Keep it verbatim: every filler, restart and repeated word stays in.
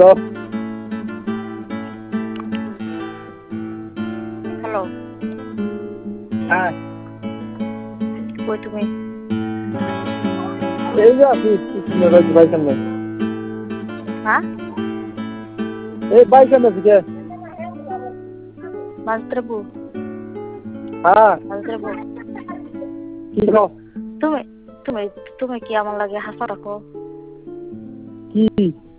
Hello hello হ্যাঁ কই তুমি? এই যে আছি বাইকের নেই হ্যাঁ এই বাইকের নেই কে মাস্টারবু হ্যাঁ মাস্টারবু কি গো তুমি তুমি তুমি কি আমার লাগে হাসা রাখো? কি